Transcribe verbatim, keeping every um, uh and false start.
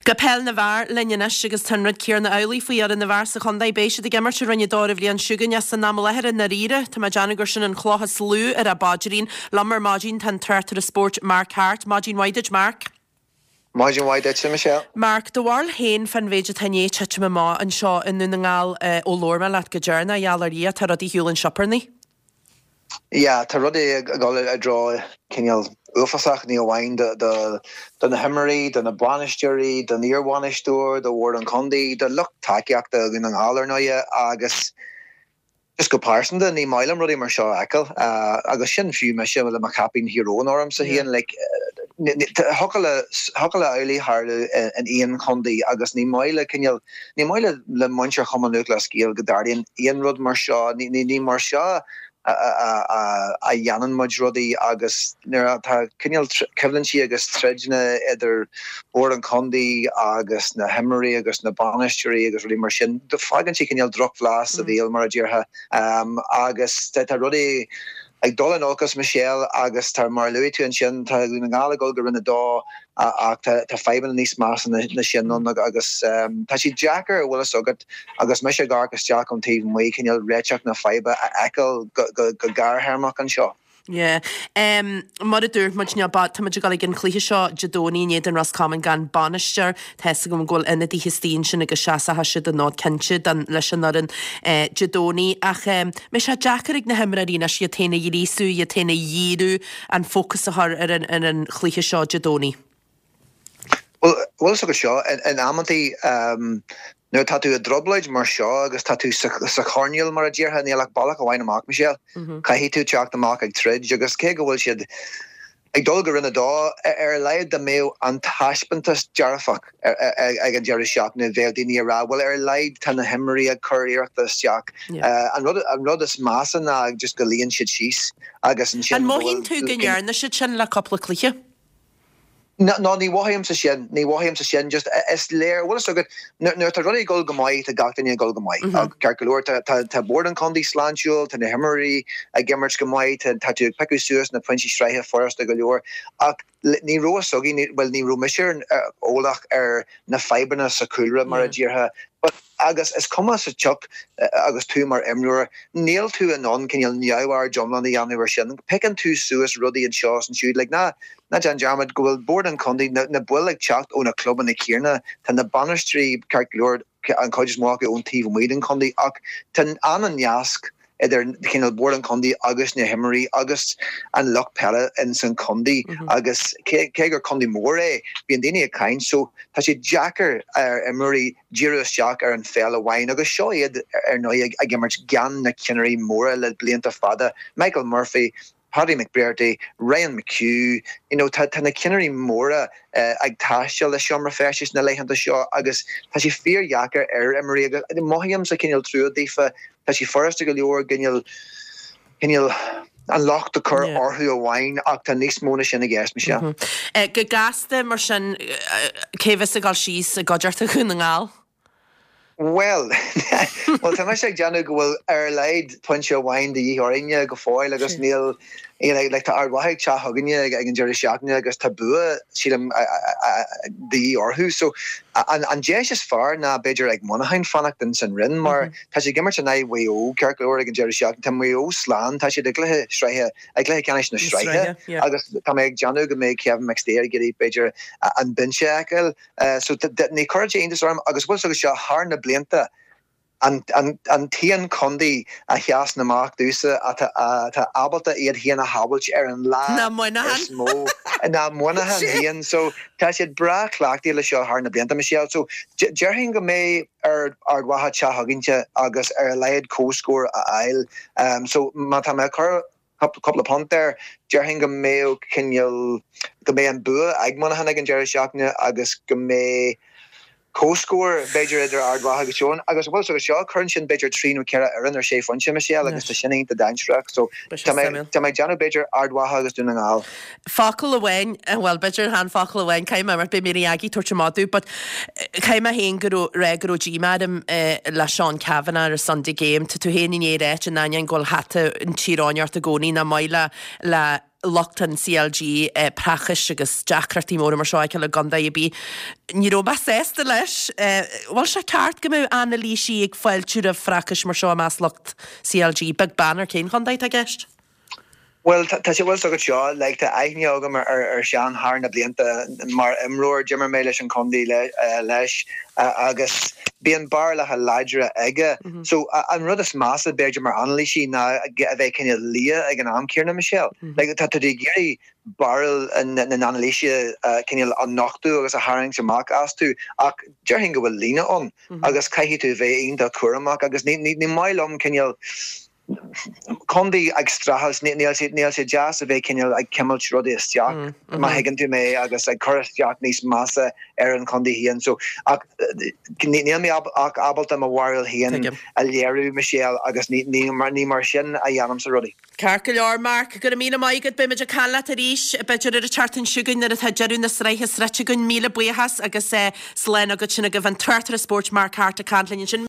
Gapel na bhar linnenis agus tanrad céar na eolaí faoi ar in na bhar sa chundaí béise de gimmar rinne dáir bhíon siúgan as san náma lehar in na ríre, Tá ma Jana gur sin an chláchas lú ar a báidirín, lamar mágin tan tuirtar a sport Mark Hart, mágin waidid Mark. Mágin waidid sin Michelle. Mark, do bhil héin fan bhéidir tané teite má an seo in na ngáil ó lorma leat go dearna ealarí tar rudí hiúlann siparnaí. Ja, tá rudí gáil a drá cinneal ufasach ní bhhain de de na himmarí, de na banisteoirí, de níorhhainisteúir, de bhór an condaí, de lucht takeíachta in an álar náide agus just go páirsan ní mailam rudí mar seo eiceil agus sin fiú me sin bhfuil a capín hirón orm sa híon le hocaile eolaí hála an íon condaí agus ní maile cinneal ní maile le muintear chumanú le scíal go daríonn íon rud mar seo ní ní mar seo a a a Janan Mudrodi agus nera ta kinal Kevlinchi agus Tredna either or an Condi agus na Hemmery agus na Banistery agus really marshin the fagan chi kinal drop flas of the Ilmar Jirha um agus ta rudi ag dolan Olcas Michelle agus tar mar Louis tu an sin ta gala gol go rinne da ach ta ta fiban níos más na na sin non agus um ta si Jacker will sogat agus me gargus Jack on T V we can you recheck na fiber echo go go gar hermak an seo. Yeah. Um, mar a dúr muid ne bad tá muidir gal gin chluthe seo jadóní iad an ras common gan banisteir theasa go ghil ina dtí histín sin agus seasa hasise den nád cinse dan leis an an jadóní ach um, me se Jackar ag na himraína si a téna dírísú a téna díú an fócus a ar an, an, an chluthe seo jadóní. Well, well so seo an amantí um no tatu a drobleid mar seo agus tatu sa chornial mar a ddíortha nílach bailach a bhain amach Michelle. Ca hí tú teach amach ag trid agus cé go bhfuil siad ag dul go rinne dá ar leid de méo an taispantas dearfach ag an dearra seach na bhéh daoine rá bhfuil ar leid tan na himmarí a chuíochtta seach an rud is másan ag just go líonn siad síos agus an sin. An móhín tú gnear na siad sin le coppla cluiche? No, no, ní wahim sa sin, ní wahim sa sin, just is léir, well, so good, no, no, ta ruddy gol gamai, ta gachtaní gol gamai, carcalúr, ta, ta, ta borden condi slantiúil, ta na himmarí, a gimmert gamai, ta, ta tu pecu suas na pinchi streiche forest a galúr, ach, ní roa sogi, ní, well, ní roa misir, ólach ar na fiberna sa culra mar a ddíortha, but agus is cuma sa chuck agus tú mar imrúir, níl tú an non cinneal neamhar jomlan í anú sin, pickan tú suas rudí an seos an siúd, like na, na Jan Jarmad go bhfuil board an condi na, na buil ag teacht ó na club an na Círna, ta na Banistery carcalúr an coidir mácha ón tíh muiden condi, ach tan an an jask, idir cinál board an condi agus na himmarí agus an luch pelle in san condi agus cé gur condi mór é bíon daine a cain so tá sé Jackar ar immarí Jirus Jack ar an fel a bhain agus seo iad ar nó ag gimmert gan na cinnarí móra le blianta fada Michael Murphy, Paddy McBrearty, Ryan McHugh, you know, ta ta na cinnarí móra uh, ag táisiil le seomra fesis na leihananta seo agus tá sé fear Jackar ar immarí agus mohiam sa cinneal trú dífa tá sé forrasta go leor ginneal ginneal an locht the cur or who a wine ach ta níos móna sin a gceist Michelle. Go gasta mar sin céhs a gáil síos a gaidirta chun na ngáil? Well, well, tá sé Janu go bhfuil ar leid punch a wine de dhíorine go fáil agus níl you know, like ta arwaig cha haginne ag an Jerry Shackne agus tabu sílam the orhu so an an jesh is far na beidir ag monahain fanach den san rin mar tá sé gimmer na we o Kirkor ag an Jerry Shack tam we o slan tá sé degle streihe ag le canis na streihe agus tá ag Janu go me Kevin McStay get beidir an binchekel so that ne courage in this arm agus was so har na blianta an an an tian condi a hias na mark dúsa at a ta abalta iad hian a habult ar an la na monahan smó and na monahan hian so ta sé bra clachti le seo har na blianta Michelle so jerring go me ar ar waha cha hagincha agus ar laid co-score a ail um so mata me car couple couple of punt there jerring go me kinjal go me an bu ag monahan ag an Jerry Shackne agus go me co-score Beiger idir ardwaha gisión agus bhil so seo chun sin Beiger tríú ceara ar inar sé fanse Michelle agus tá sinna the dainstreach so tá mé Janu Beiger ardwaha agus dúna ngáil. Focail ahhain well Beiger han focail ahhain caiim mar be mé agi tuairtemadú but caiim a hen go regro G-madam le Sean Kavanagh ar Sunday game tá tú héin in éire an nain ghil hata an tíráneart a gcóí na maile le lochtan C L G uh, prachas agus Jackratí mór mar seo le ganda i bí. Ní ro bas ésta leis, bhil se ceart go mú anna lísí ag foiiltúr a frachas mar seo más locht C L G, bag banner cén gandaid a gist? Well, tá sé bhfuil agad seo, le tá aithne agam ar sean haar na blianta mar imróir Jimmer mé leis an condí leis agus bíon bar le ha leidre aige. So an rud is massa beidir mar anlí sí na a bheith cinenne lia ag an amcéarna Michelle. Le tá tú géirí barrel an analíise cinenne an nachtú agus a haring semach asú ach dearhin go bhfuil lína an agus caihí tú bheith on dá cuaramach agus ní mailom cinenne Condi ag strahas níl sé jazz a bheith cinenne ag cemil rudi isteach má higann tú mé agus ag choisteach níos massa ar an condi hían so níl mé ach abalta a waril hían a léirú Michelle agus ní mar sin a dhéanam sa rudi. Carca leor Mark go mí maigad be meidir chala a ríis beidir ar a chartan siúgain ar a theidirú na sreithas reiteún míle buchas agus slén agad sinna go bhain tuirtar a sport mar carta canlinn sin